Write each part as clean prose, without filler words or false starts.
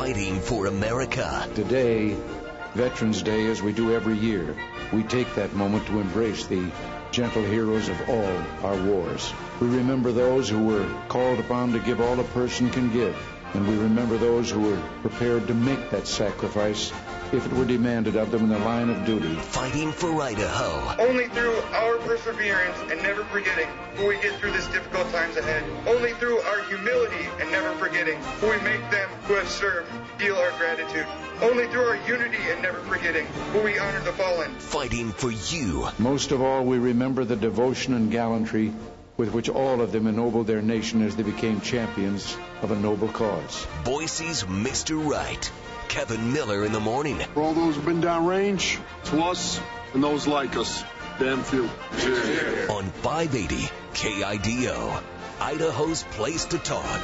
fighting for America. Today, Veterans Day, as we do every year, we take that moment to embrace the gentle heroes of all our wars. We remember those who were called upon to give all a person can give, and we remember those who were prepared to make that sacrifice if it were demanded of them in the line of duty. Fighting for Idaho. Only through our perseverance and never forgetting will we get through this difficult times ahead. Only through our humility and never forgetting will we make them who have served feel our gratitude. Only through our unity and never forgetting will we honor the fallen. Fighting for you. Most of all, we remember the devotion and gallantry with which all of them ennobled their nation as they became champions of a noble cause. Boise's Mr. Right. Kevin Miller in the morning. For all those who've been downrange, to us and those like us, damn few. Yeah. On 580 KIDO, Idaho's place to talk.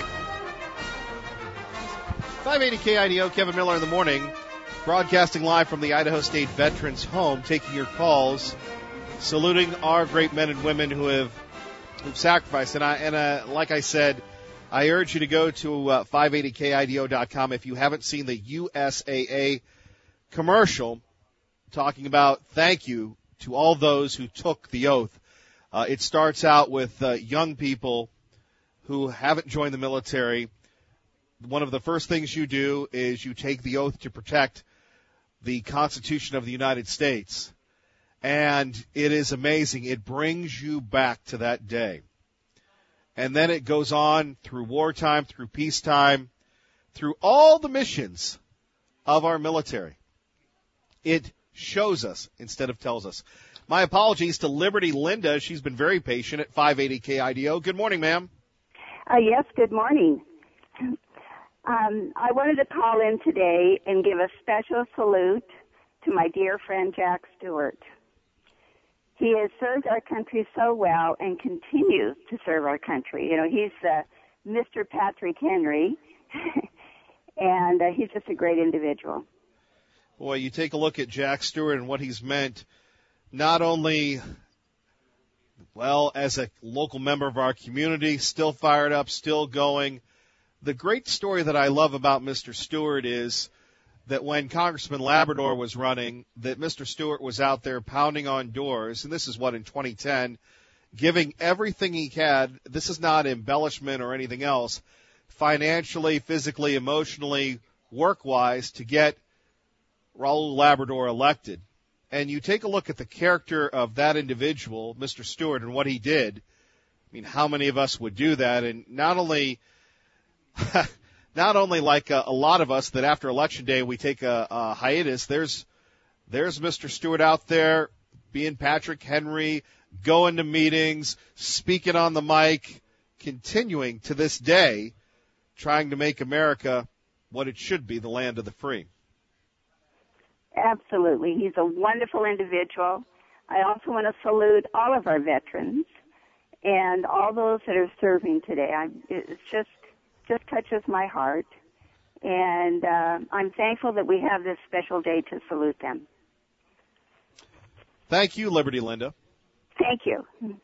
580 KIDO, Kevin Miller in the morning, broadcasting live from the Idaho State Veterans Home, taking your calls, saluting our great men and women who've sacrificed. And like I said, I urge you to go to 580kido.com if you haven't seen the USAA commercial talking about thank you to all those who took the oath. It starts out with young people who haven't joined the military. One of the first things you do is you take the oath to protect the Constitution of the United States. And it is amazing. It brings you back to that day. And then it goes on through wartime, through peacetime, through all the missions of our military. It shows us instead of tells us. My apologies to Liberty Linda. She's been very patient at 580 KIDO. Good morning, ma'am. Yes, good morning. I wanted to call in today and give a special salute to my dear friend Jack Stewart. He has served our country so well and continues to serve our country. You know, he's Mr. Patrick Henry, and he's just a great individual. Boy, you take a look at Jack Stewart and what he's meant, not only, well, as a local member of our community, still fired up, still going. The great story that I love about Mr. Stewart is that when Congressman Labrador was running, that Mr. Stewart was out there pounding on doors, and this is what, in 2010, giving everything he had. This is not embellishment or anything else, financially, physically, emotionally, work-wise, to get Raul Labrador elected. And you take a look at the character of that individual, Mr. Stewart, and what he did. I mean, how many of us would do that? And not only like a lot of us that after Election Day we take a hiatus, there's Mr. Stewart out there being Patrick Henry, going to meetings, speaking on the mic, continuing to this day, trying to make America what it should be, the land of the free. Absolutely. He's a wonderful individual. I also want to salute all of our veterans and all those that are serving today. It's just touches my heart. And I'm thankful that we have this special day to salute them. Thank you, Liberty Linda. Thank you.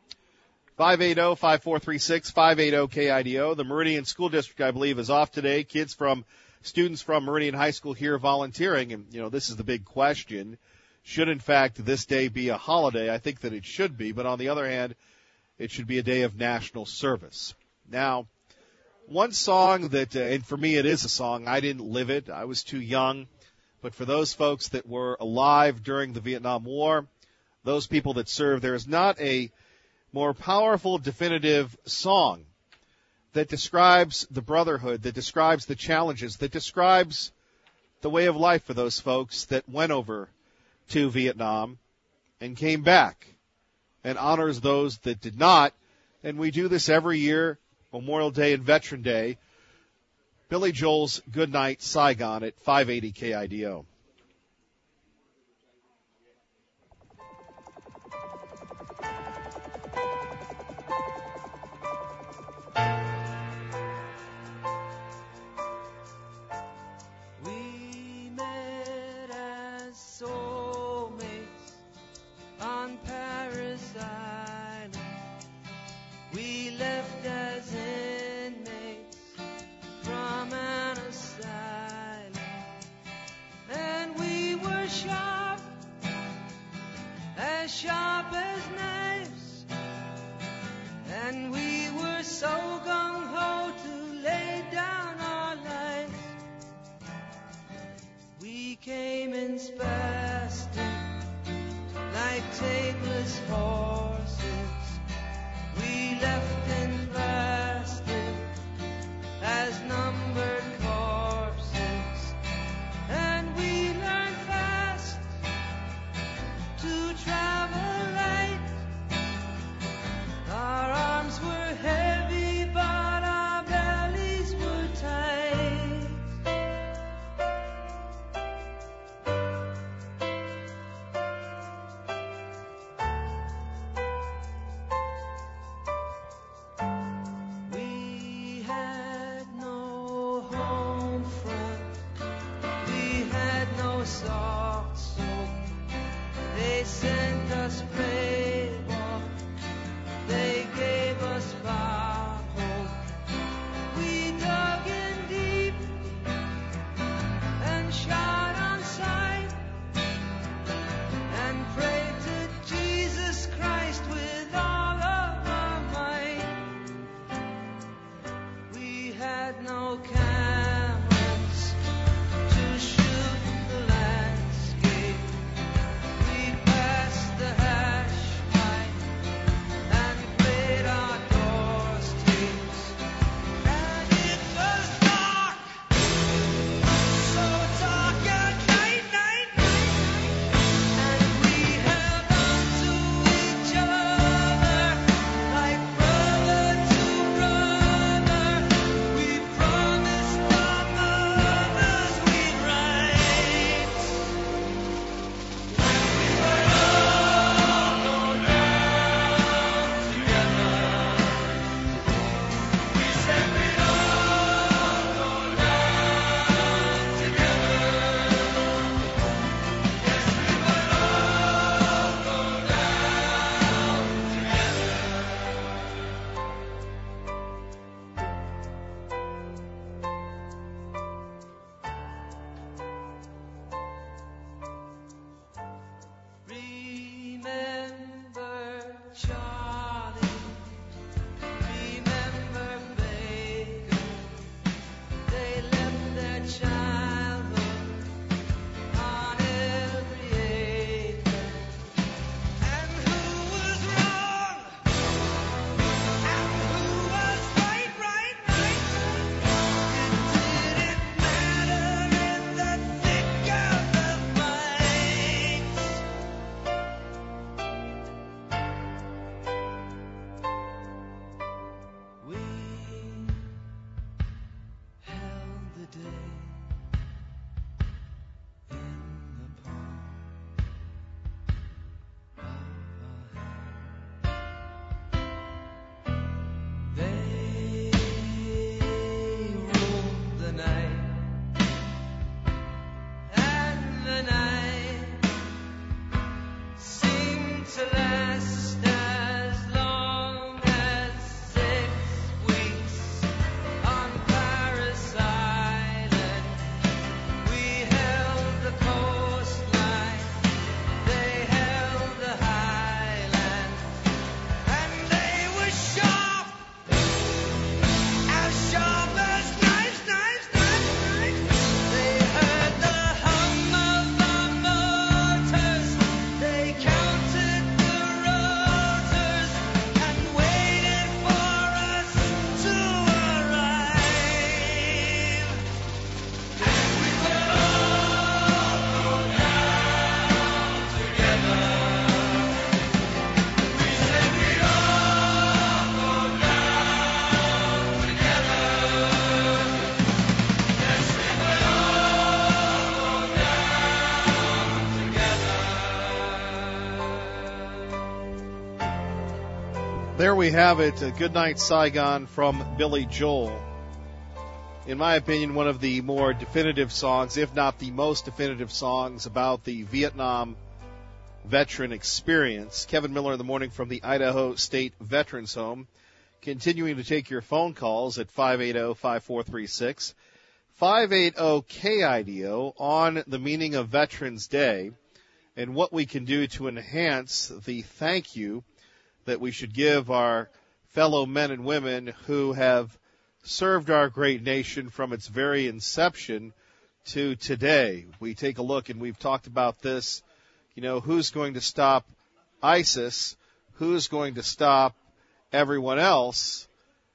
580-5436, 580-KIDO. The Meridian School District, I believe, is off today. Students from Meridian High School here volunteering. And, you know, this is the big question. Should, in fact, this day be a holiday? I think that it should be. But on the other hand, it should be a day of national service. Now, one song that, and for me it is a song, I didn't live it, I was too young, but for those folks that were alive during the Vietnam War, those people that served, there is not a more powerful, definitive song that describes the brotherhood, that describes the challenges, that describes the way of life for those folks that went over to Vietnam and came back, and honors those that did not. And we do this every year, Memorial Day and Veteran Day. Billy Joel's Goodnight Saigon at 580 KIDO. We met as soulmates on Paris Island. We left as inmates from an asylum. There we have it, Goodnight Saigon from Billy Joel. In my opinion, one of the more definitive songs, if not the most definitive songs about the Vietnam veteran experience. Kevin Miller in the morning from the Idaho State Veterans Home. Continuing to take your phone calls at 580-5436. 580-KIDO on the meaning of Veterans Day and what we can do to enhance the thank you that we should give our fellow men and women who have served our great nation from its very inception to today. We take a look, and we've talked about this, who's going to stop ISIS, who's going to stop everyone else,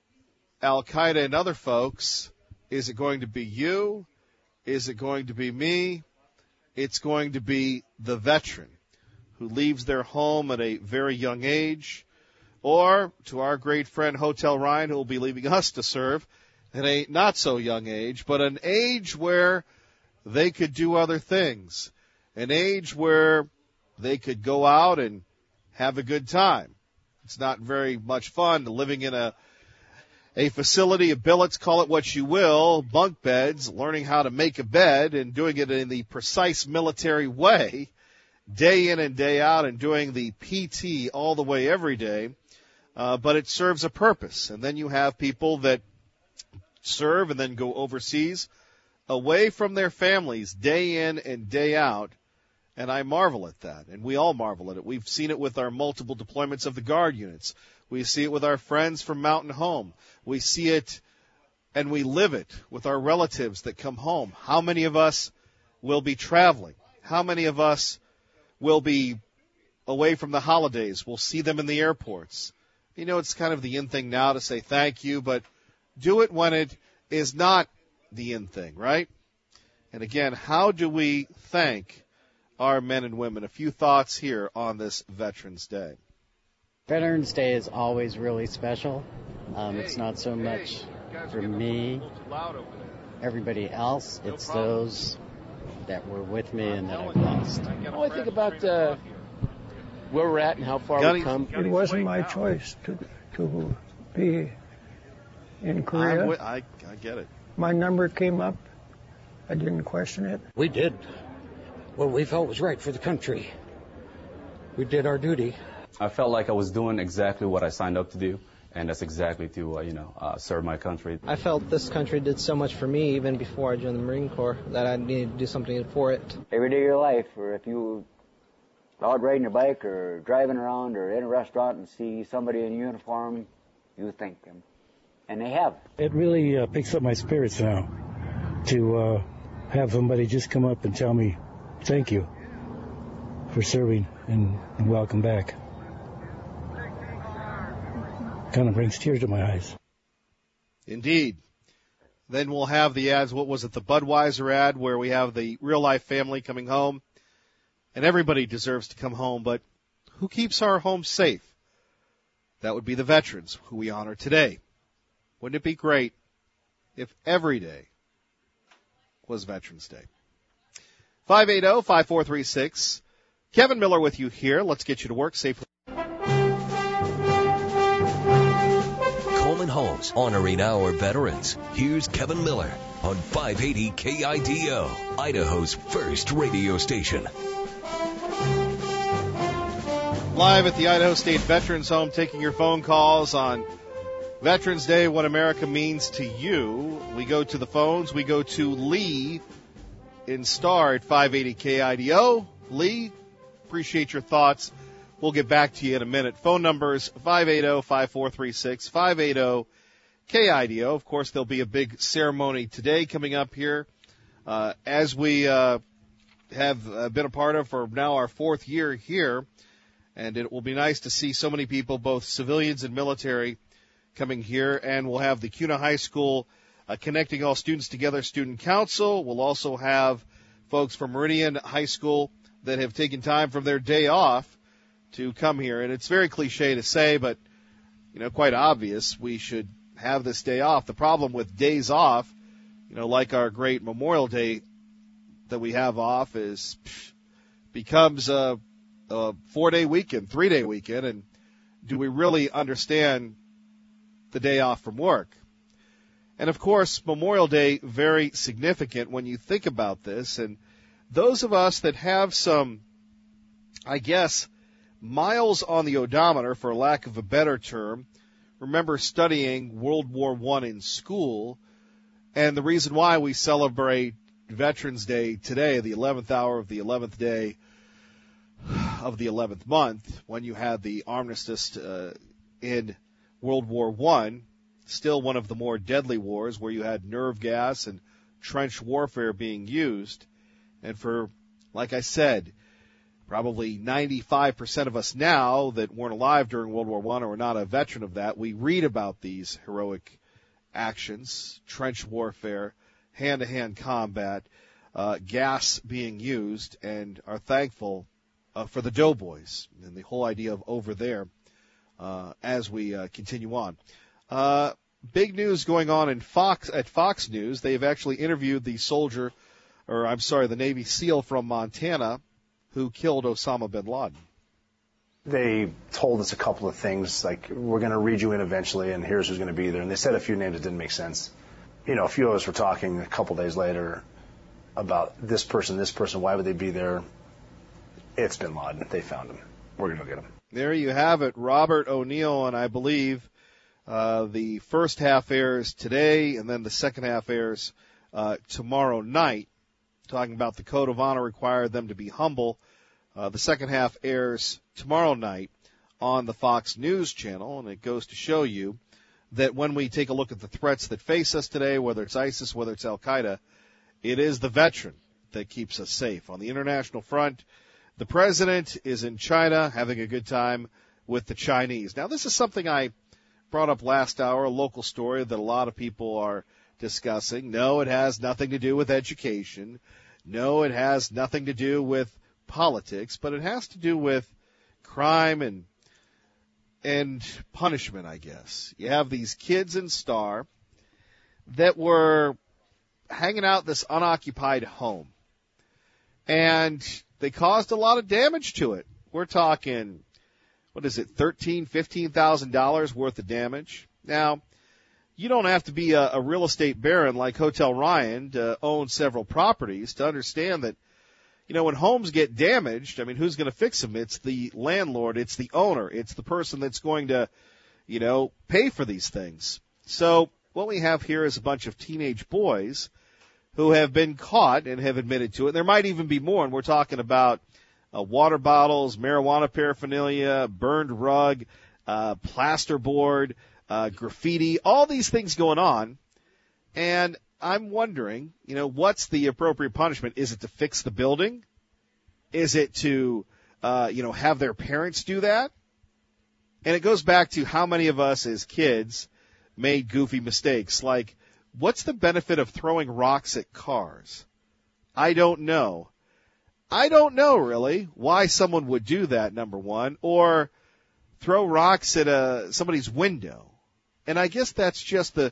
Al-Qaeda and other folks. Is it going to be you? Is it going to be me? It's going to be the veteran who leaves their home at a very young age, or to our great friend Hotel Ryan, who will be leaving us to serve at a not so young age, but an age where they could do other things, an age where they could go out and have a good time. It's not very much fun living in a facility of billets, call it what you will, bunk beds, learning how to make a bed and doing it in the precise military way, day in and day out, and doing the PT all the way every day. But it serves a purpose. And then you have people that serve and then go overseas away from their families day in and day out. And I marvel at that. And we all marvel at it. We've seen it with our multiple deployments of the Guard units. We see it with our friends from Mountain Home. We see it and we live it with our relatives that come home. How many of us will be traveling? How many of us will be away from the holidays? We'll see them in the airports. It's kind of the in thing now to say thank you, but do it when it is not the in thing, right? And again, how do we thank our men and women? A few thoughts here on this Veterans Day. Veterans Day is always really special. It's not so much for me, everybody else. It's those that were with me and that I've lost. I think about where we're at and how far we've come. It wasn't my choice to be in Korea. I get it. My number came up. I didn't question it. We did what we felt was right for the country. We did our duty. I felt like I was doing exactly what I signed up to do, and that's exactly to serve my country. I felt this country did so much for me even before I joined the Marine Corps that I needed to do something for it. Every day of your life, or if you out riding your bike or driving around or in a restaurant and see somebody in uniform, you thank them. And they have. It really picks up my spirits now to have somebody just come up and tell me thank you for serving and welcome back. Kind of brings tears to my eyes. Indeed. Then we'll have the ads. What was it? The Budweiser ad where we have the real life family coming home. And everybody deserves to come home, but who keeps our homes safe? That would be the veterans who we honor today. Wouldn't it be great if every day was Veterans Day. 580-5436. Kevin Miller with you here. Let's get you to work safely. Coleman Homes, honoring our veterans. Here's Kevin Miller on 580 KIDO, Idaho's first radio station. Live at the Idaho State Veterans Home, taking your phone calls on Veterans Day, what America means to you. We go to the phones. We go to Lee in Star at 580 KIDO. Lee, appreciate your thoughts. We'll get back to you in a minute. Phone numbers 580-5436, 580-KIDO. Of course, there'll be a big ceremony today coming up here, as we have been a part of for now our fourth year here. And it will be nice to see so many people, both civilians and military, coming here. And we'll have the CUNA High School Connecting All Students Together Student Council. We'll also have folks from Meridian High School that have taken time from their day off to come here. And it's very cliche to say, but, quite obvious, we should have this day off. The problem with days off, like our great Memorial Day that we have off, becomes a 4-day weekend, 3-day weekend, and do we really understand the day off from work? And, of course, Memorial Day, very significant when you think about this. And those of us that have some, miles on the odometer, for lack of a better term, remember studying World War I in school, and the reason why we celebrate Veterans Day today, the 11th hour of the 11th day of the 11th month, when you had the armistice in World War I, still one of the more deadly wars, where you had nerve gas and trench warfare being used. And for, like I said, probably 95% of us now that weren't alive during World War I or are not a veteran of that, we read about these heroic actions, trench warfare, hand-to-hand combat, gas being used, and are thankful for the doughboys and the whole idea of over there as we continue on. Big news going on at Fox News. They've actually interviewed the the Navy SEAL from Montana who killed Osama bin Laden. They told us a couple of things, like, we're going to read you in eventually, and here's who's going to be there. And they said a few names that didn't make sense. A few of us were talking a couple days later about this person, why would they be there? It's bin Laden. They found him. We're going to go get him. There you have it. Robert O'Neill, and I believe the first half airs today, and then the second half airs tomorrow night, talking about the code of honor required them to be humble. The second half airs tomorrow night on the Fox News channel, and it goes to show you that when we take a look at the threats that face us today, whether it's ISIS, whether it's Al-Qaeda, it is the veteran that keeps us safe. On the international front, the president is in China having a good time with the Chinese. Now, this is something I brought up last hour, a local story that a lot of people are discussing. No, it has nothing to do with education. No, it has nothing to do with politics, but it has to do with crime and punishment, I guess. You have these kids in Star that were hanging out this unoccupied home, and they caused a lot of damage to it. We're talking, $13,000, $15,000 worth of damage. Now, you don't have to be a real estate baron like Hotel Ryan to own several properties to understand that, when homes get damaged, who's going to fix them? It's the landlord, it's the owner, it's the person that's going to, pay for these things. So what we have here is a bunch of teenage boys who have been caught and have admitted to it. There might even be more, and we're talking about water bottles, marijuana paraphernalia, burned rug, plasterboard, graffiti, all these things going on. And I'm wondering, what's the appropriate punishment? Is it to fix the building? Is it to, have their parents do that? And it goes back to how many of us as kids made goofy mistakes. Like, what's the benefit of throwing rocks at cars? I don't know. I don't know, really, why someone would do that, number one, or throw rocks at somebody's window. And I guess that's just the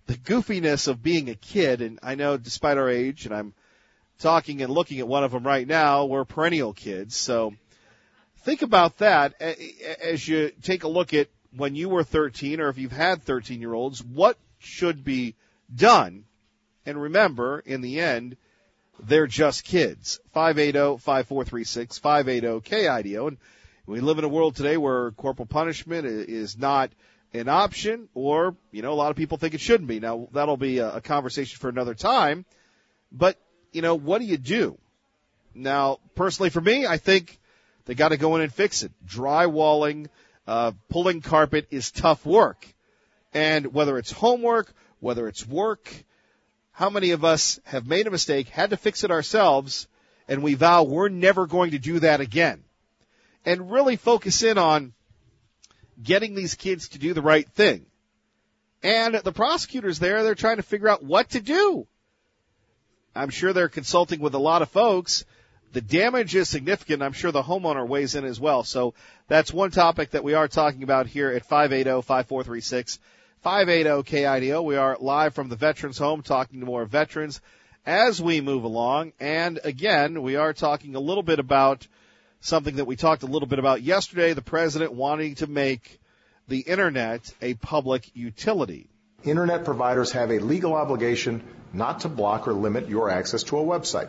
the goofiness of being a kid, and I know despite our age, and I'm talking and looking at one of them right now, we're perennial kids. So think about that as you take a look at when you were 13, or if you've had 13-year-olds, what should be done. And remember, in the end, they're just kids. 580-5436, 580-KIDO. And we live in a world today where corporal punishment is not an option, or, a lot of people think it shouldn't be. Now, that'll be a conversation for another time. But, what do you do? Now, personally for me, I think they got to go in and fix it. Drywalling, pulling carpet is tough work. And whether it's homework, whether it's work, how many of us have made a mistake, had to fix it ourselves, and we vow we're never going to do that again? And really focus in on getting these kids to do the right thing. And the prosecutors they're trying to figure out what to do. I'm sure they're consulting with a lot of folks. The damage is significant. I'm sure the homeowner weighs in as well. So that's one topic that we are talking about here at 580-5436, 580-KIDO. We are live from the Veterans Home talking to more veterans as we move along. And again, we are talking a little bit about something that we talked a little bit about yesterday, the president wanting to make the Internet a public utility. Internet providers have a legal obligation not to block or limit your access to a website.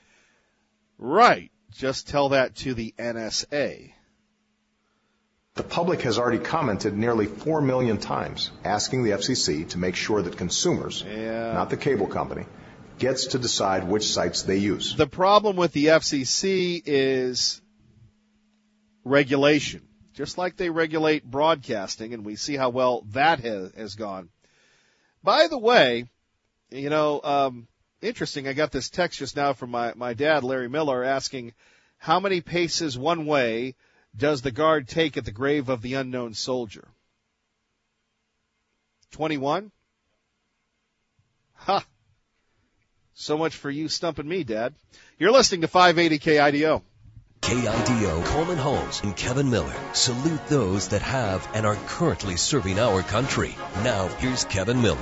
Right. Just tell that to the NSA. The public has already commented nearly 4 million times asking the FCC to make sure that consumers, not the cable company, gets to decide which sites they use. The problem with the FCC is regulation, just like they regulate broadcasting, and we see how well that has gone. By the way, interesting, I got this text just now from my dad, Larry Miller, asking how many paces one way does the guard take at the grave of the unknown soldier? 21? Ha! So much for you stumping me, Dad. You're listening to 580 KIDO. KIDO, Coleman Holmes, and Kevin Miller salute those that have and are currently serving our country. Now, here's Kevin Miller.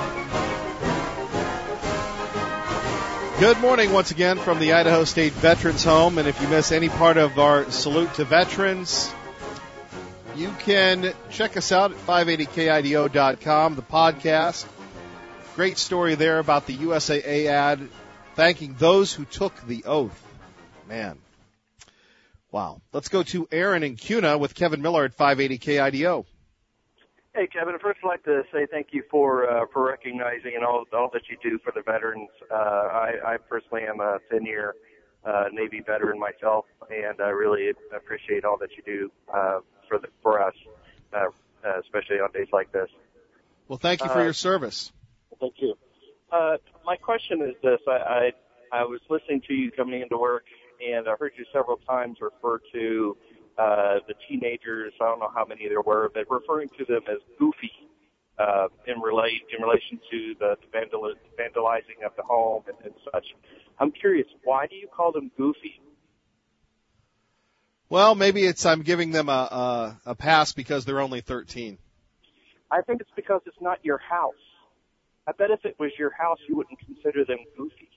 Good morning once again from the Idaho State Veterans Home. And if you miss any part of our salute to veterans, you can check us out at 580kido.com, the podcast. Great story there about the USAA ad thanking those who took the oath. Man. Wow. Let's go to Aaron in Cuna with Kevin Miller at 580 KIDO. Hey, Kevin. First, I'd like to say thank you for recognizing and all that you do for the veterans. I personally am a 10-year Navy veteran myself, and I really appreciate all that you do for us, especially on days like this. Well, thank you for your service. Thank you. My question is this. I was listening to you coming into work, and I heard you several times refer to the teenagers, I don't know how many there were, but referring to them as goofy in relation to the vandalizing of the home and such. I'm curious, why do you call them goofy? Well, maybe I'm giving them a pass because they're only 13. I think it's because it's not your house. I bet if it was your house, you wouldn't consider them goofy.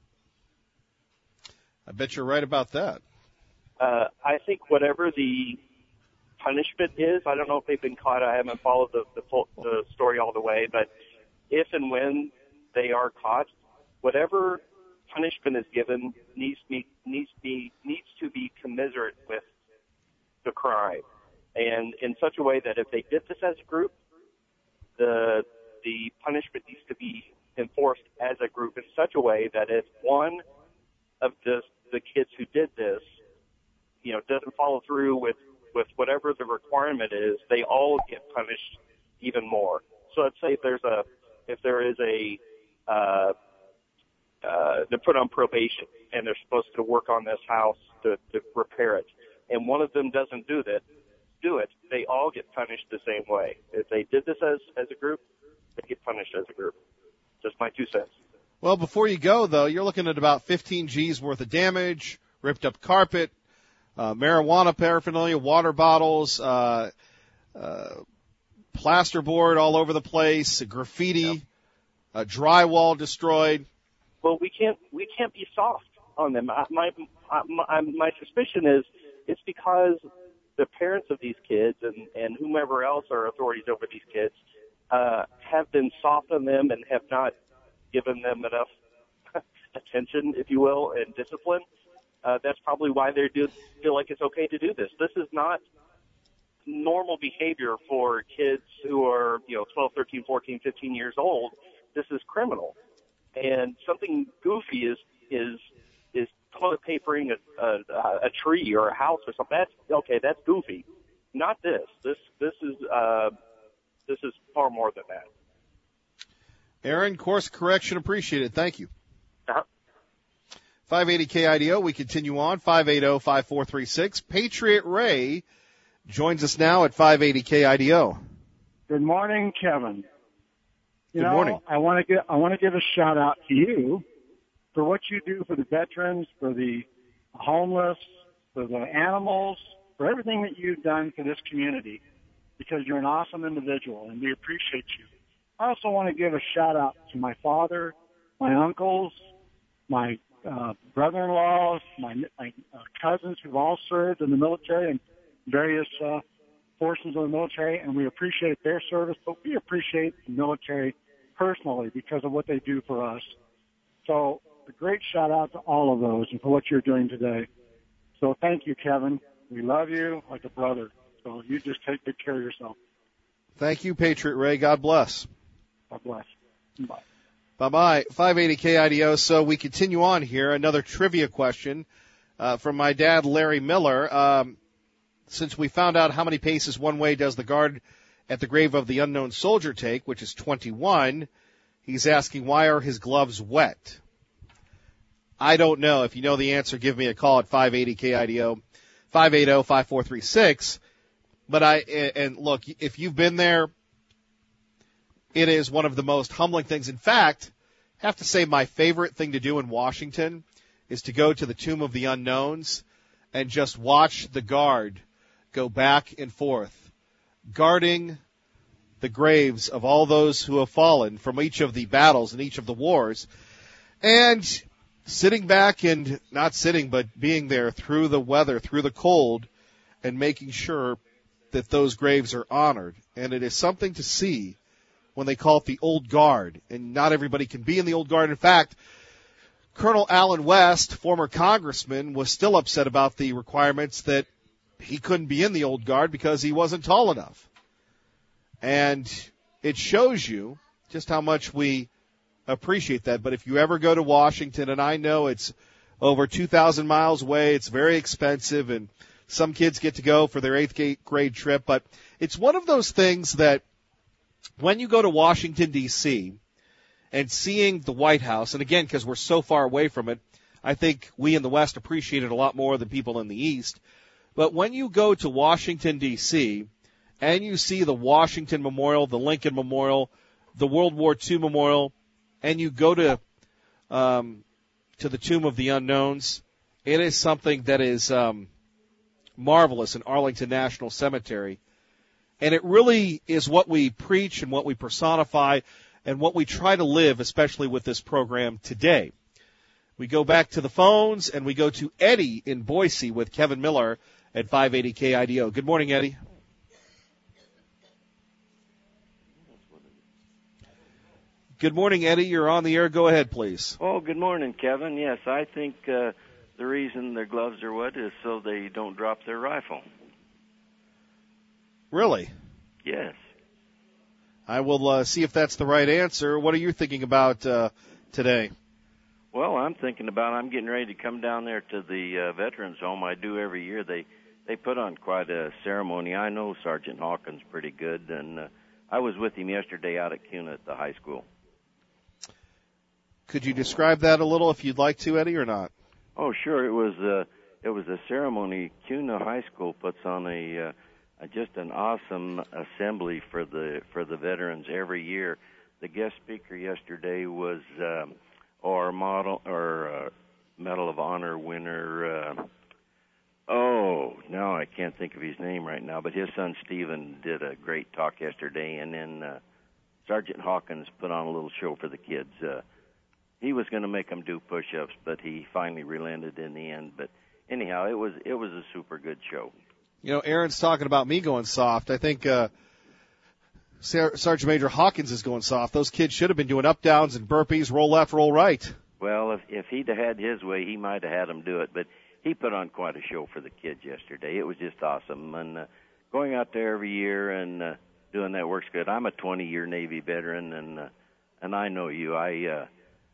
I bet you're right about that. I think whatever the punishment is, I don't know if they've been caught. I haven't followed the story all the way, but if and when they are caught, whatever punishment is given needs to be commensurate with the crime, and in such a way that if they did this as a group, the punishment needs to be enforced as a group in such a way that if one of the kids who did this, doesn't follow through with whatever the requirement is, they all get punished even more. So let's say if there is they're put on probation and they're supposed to work on this house to repair it, and one of them doesn't do it, they all get punished the same way. If they did this as a group, they get punished as a group. Just my 2 cents. Well, before you go, though, you're looking at about 15 G's worth of damage, ripped up carpet, marijuana paraphernalia, water bottles, plasterboard all over the place, graffiti. drywall destroyed. Well, we can't be soft on them. My suspicion is it's because the parents of these kids and whomever else are authorities over these kids have been soft on them and have not given them enough attention, if you will, and discipline. That's probably why they feel like it's okay to do this. This is not normal behavior for kids who are, 12, 13, 14, 15 years old. This is criminal. And something goofy is toilet papering a tree or a house or something. That's goofy. Not this. This is far more than that. Aaron, course correction appreciated. Thank you. 580 KIDO, we continue on, 580-5436. Patriot Ray joins us now at 580 KIDO. Good morning, Kevin. Good morning. I want to give a shout out to you for what you do for the veterans, for the homeless, for the animals, for everything that you've done for this community, because you're an awesome individual and we appreciate you. I also want to give a shout out to my father, my uncles, my brother-in-laws, my cousins who've all served in the military and various forces of the military, and we appreciate their service, but we appreciate the military personally because of what they do for us. So a great shout out to all of those and for what you're doing today. So thank you, Kevin. We love you like a brother. So you just take good care of yourself. Thank you, Patriot Ray. God bless. God bless. Bye. Bye-bye. 580 KIDO. So we continue on here. Another trivia question from my dad, Larry Miller. Since we found out how many paces one way does the guard at the grave of the unknown soldier take, which is 21, he's asking, why are his gloves wet? I don't know. If you know the answer, give me a call at 580 KIDO, 580-5436. But and look, if you've been there, it is one of the most humbling things. In fact, I have to say my favorite thing to do in Washington is to go to the Tomb of the Unknowns and just watch the guard go back and forth, guarding the graves of all those who have fallen from each of the battles and each of the wars, and sitting back and not sitting, but being there through the weather, through the cold, and making sure that those graves are honored. And it is something to see when they call it the Old Guard, and not everybody can be in the Old Guard. In fact, Colonel Allen West, former congressman, was still upset about the requirements that he couldn't be in the Old Guard because he wasn't tall enough. And it shows you just how much we appreciate that. But if you ever go to Washington, and I know it's over 2,000 miles away, it's very expensive, and some kids get to go for their 8th grade trip, but it's one of those things that when you go to Washington, D.C., and seeing the White House, and again, because we're so far away from it, I think we in the West appreciate it a lot more than people in the East. But when you go to Washington, D.C., and you see the Washington Memorial, the Lincoln Memorial, the World War II Memorial, and you go to the Tomb of the Unknowns, it is something that is marvelous in Arlington National Cemetery. And it really is what we preach and what we personify and what we try to live, especially with this program today. We go back to the phones, and we go to Eddie in Boise with Kevin Miller at 580 KIDO. Good morning, Eddie. Good morning, Eddie. You're on the air. Go ahead, please. Oh, good morning, Kevin. Yes, I think the reason their gloves are wet is so they don't drop their rifle. Really? Yes. I will see if that's the right answer. What are you thinking about today? Well, I'm getting ready to come down there to the Veterans Home. I do every year. They put on quite a ceremony. I know Sergeant Hawkins pretty good, and I was with him yesterday out at CUNA at the high school. Could you describe that a little if you'd like to, Eddie, or not? Oh, sure. It was a ceremony. CUNA High School puts on just an awesome assembly for the veterans every year. The guest speaker yesterday was our Medal of Honor winner. Now I can't think of his name right now, but his son Stephen did a great talk yesterday, and then Sergeant Hawkins put on a little show for the kids. He was going to make them do push-ups, but he finally relented in the end. But anyhow, it was a super good show. You know, Aaron's talking about me going soft. I think Sergeant Major Hawkins is going soft. Those kids should have been doing up, downs, and burpees, roll left, roll right. Well, if he'd have had his way, he might have had them do it. But he put on quite a show for the kids yesterday. It was just awesome. And going out there every year and doing that works good. I'm a 20-year Navy veteran, and I know you. I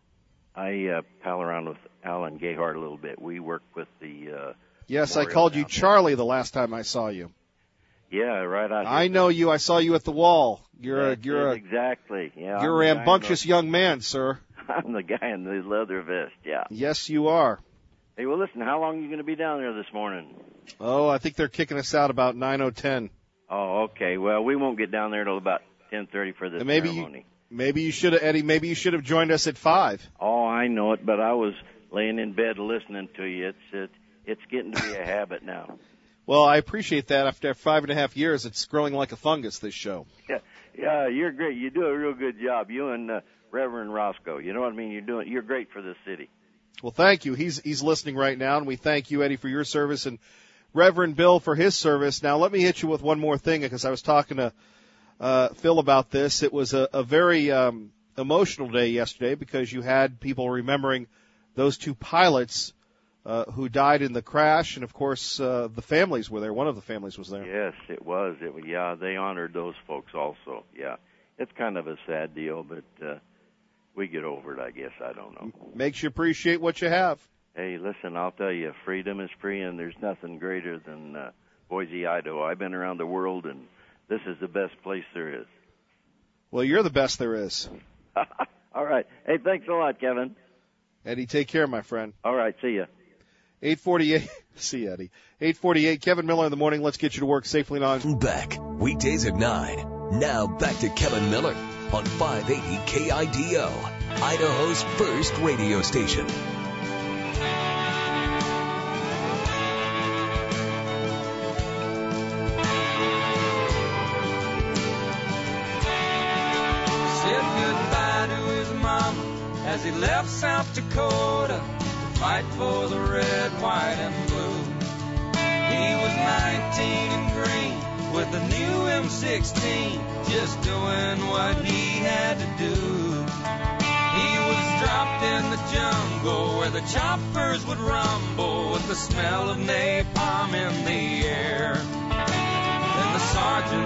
pal around with Alan Gayhart a little bit. We work with the Yes, I called you Charlie the last time I saw you. Yeah, right out here. I know you. I saw you at the wall. Exactly. Yeah. You're a rambunctious young man, sir. I'm the guy in the leather vest, yeah. Yes, you are. Hey, well, listen, how long are you going to be down there this morning? Oh, I think they're kicking us out about 9:10. Oh, okay. Well, we won't get down there till about 10:30 for the ceremony. Maybe you should have, Eddie. Maybe you should have joined us at 5. Oh, I know it, but I was laying in bed listening to you. It's getting to be a habit now. Well, I appreciate that. After 5.5 years, it's growing like a fungus, this show. Yeah, you're great. You do a real good job. You and Reverend Roscoe. You know what I mean? You're great for this city. Well, thank you. He's listening right now, and we thank you, Eddie, for your service, and Reverend Bill for his service. Now, let me hit you with one more thing, because I was talking to Phil about this. It was a very emotional day yesterday, because you had people remembering those 2 pilots who died in the crash, and of course the families were there. One of the families was there. Yes, it was. Yeah, they honored those folks also. Yeah, it's kind of a sad deal, but we get over it, I guess. I don't know. Makes you appreciate what you have. Hey, listen, I'll tell you, freedom is free, and there's nothing greater than Boise, Idaho. I've been around the world, and this is the best place there is. Well, you're the best there is. All right. Hey, thanks a lot, Kevin. Eddie, take care, my friend. All right, see ya. 8:48. See, Eddie. 8:48. Kevin Miller in the morning. Let's get you to work safely and on. Back weekdays at 9. Now back to Kevin Miller on 580 KIDO, Idaho's first radio station. Said goodbye to his mama as he left South Dakota. Fight for the red, white, and blue. He was 19 and green with a new M16, just doing what he had to do. He was dropped in the jungle where the choppers would rumble with the smell of napalm in the air. Then the sergeant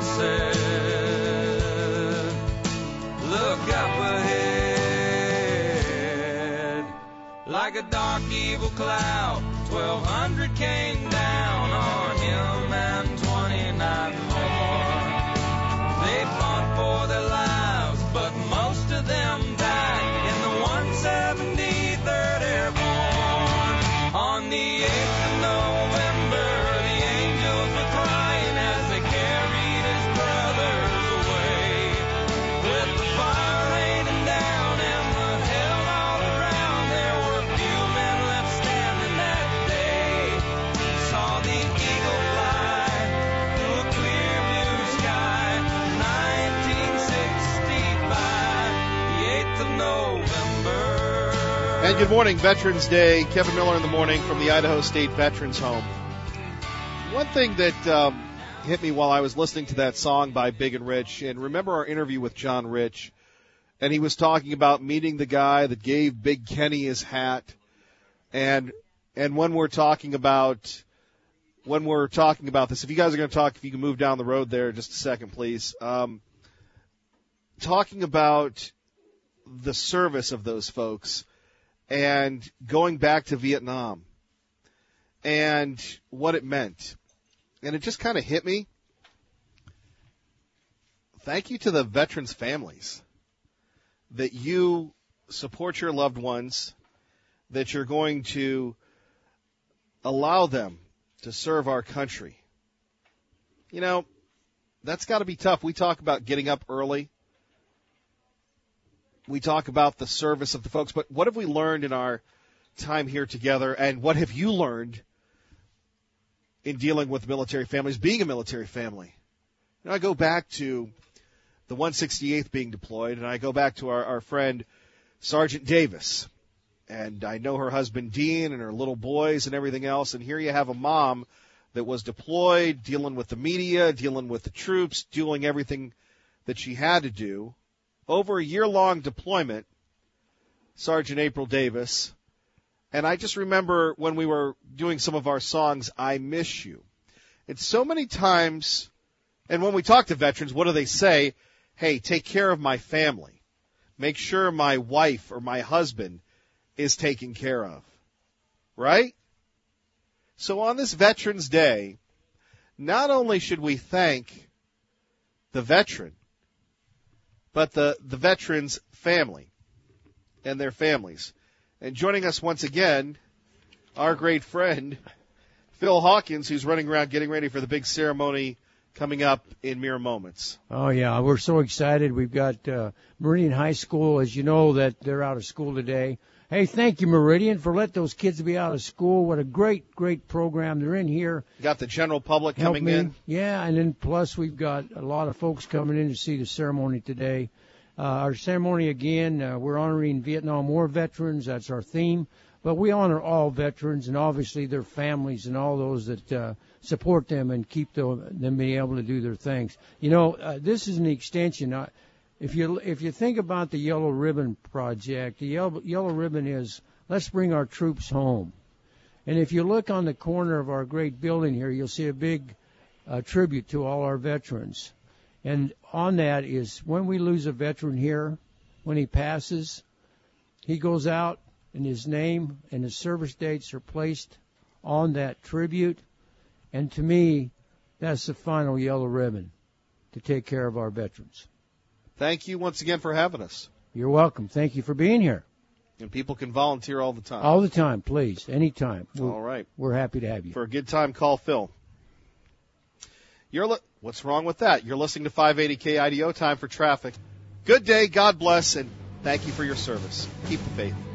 said, "Look up ahead." Like a dark evil cloud, 1,200 came down on him and 29 more. They fought for their lives, but most of them died in the 173rd Airborne. On the 8th of November, the angels were crying as they carried his brothers away. With the fire raining down and the hell all around, there were few men left standing that day. Saw the eagle fly through a clear blue sky. 1965, the 8th of November. And good morning, Veterans Day. Kevin Miller in the morning from the Idaho State Veterans Home. One thing that hit me while I was listening to that song by Big and Rich, and remember our interview with John Rich, and he was talking about meeting the guy that gave Big Kenny his hat, and when we're talking about this, if you guys are going to talk, if you can move down the road there just a second, please. Talking about the service of those folks and going back to Vietnam and what it meant. And it just kind of hit me. Thank you to the veterans' families that you support your loved ones, that you're going to allow them to serve our country. You know, that's got to be tough. We talk about getting up early. We talk about the service of the folks, but what have we learned in our time here together, and what have you learned in dealing with military families, being a military family? You know, I go back to the 168th being deployed, and I go back to our friend Sergeant Davis, and I know her husband Dean and her little boys and everything else, and here you have a mom that was deployed, dealing with the media, dealing with the troops, doing everything that she had to do. Over a year-long deployment, Sergeant April Davis, and I just remember when we were doing some of our songs, I Miss You. And so many times, and when we talk to veterans, what do they say? Hey, take care of my family. Make sure my wife or my husband is taken care of. Right? So on this Veterans Day, not only should we thank the veteran, but the veteran's family and their families. And joining us once again, our great friend, Phil Hawkins, who's running around getting ready for the big ceremony coming up in mere moments. Oh, yeah, we're so excited. We've got Meridian High School, as you know, that they're out of school today. Hey, thank you, Meridian, for letting those kids be out of school. What a great, great program. They're in here. Got the general public coming in. Yeah, and then plus we've got a lot of folks coming in to see the ceremony today. Our ceremony, again, we're honoring Vietnam War veterans. That's our theme. But we honor all veterans and obviously their families and all those that support them and keep them being able to do their things. You know, this is an extension. If you think about the Yellow Ribbon Project, the Yellow Ribbon is let's bring our troops home. And if you look on the corner of our great building here, you'll see a big tribute to all our veterans. And on that is when we lose a veteran here, when he passes, he goes out and his name and his service dates are placed on that tribute. And to me, that's the final yellow ribbon to take care of our veterans. Thank you once again for having us. You're welcome. Thank you for being here. And people can volunteer all the time. All the time, please. Anytime. All right. We're happy to have you. For a good time, call Phil. What's wrong with that? You're listening to 580 KIDO, time for traffic. Good day, God bless, and thank you for your service. Keep the faith.